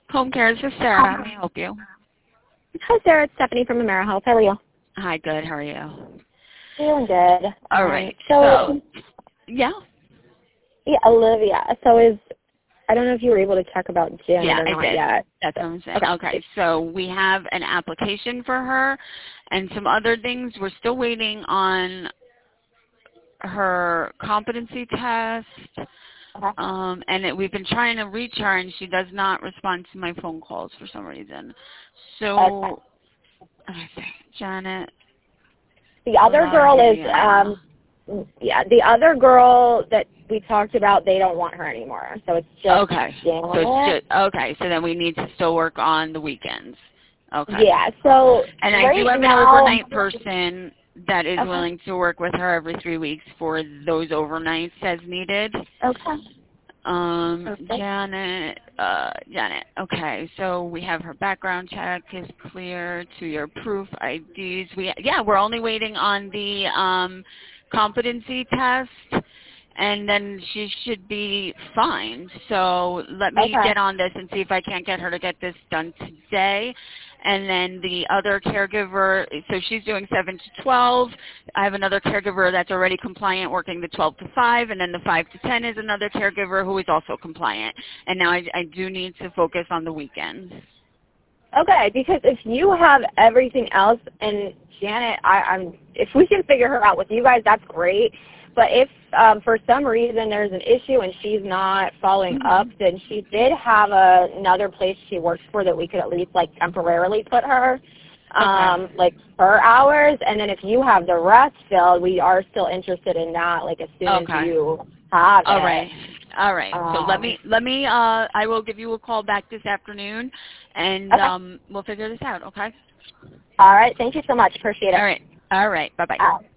Home care is for Sarah. How may I help you? Hi, Sarah. It's Stephanie from AmeriHealth. How are you? Hi, good. How are you? Doing good. All right. So, yeah. Yeah, Olivia. I don't know if you were able to check about Janet or I not did. yet. That's what I'm saying. Okay, so we have an application for her and some other things. We're still waiting on her competency test. We've been trying to reach her, and she does not respond to my phone calls for some reason. So, Janet. The other girl is, the other girl that we talked about, they don't want her anymore. So it's just Janet. So then we need to still work on the weekends. Okay. Yeah. So and I do have an overnight person that is willing to work with her every 3 weeks for those overnights as needed. Okay. Janet. Okay, so we have her background check is clear, 2-year proof, IDs. We're only waiting on the competency test, and then she should be fine. So let me get on this and see if I can't get her to get this done today. And then the other caregiver, so she's doing 7 to 12. I have another caregiver that's already compliant working the 12 to 5, and then the 5 to 10 is another caregiver who is also compliant. And now I do need to focus on the weekends. Okay, because if you have everything else, and Janet, if we can figure her out with you guys, that's great. But if for some reason there's an issue and she's not following up, then she did have another place she works for that we could at least like temporarily put her, like per hours. And then if you have the rest filled, we are still interested in that. Like as soon as you have it. All right. So let me. I will give you a call back this afternoon, and we'll figure this out. Okay. All right. Thank you so much. Appreciate it. All right. Bye bye.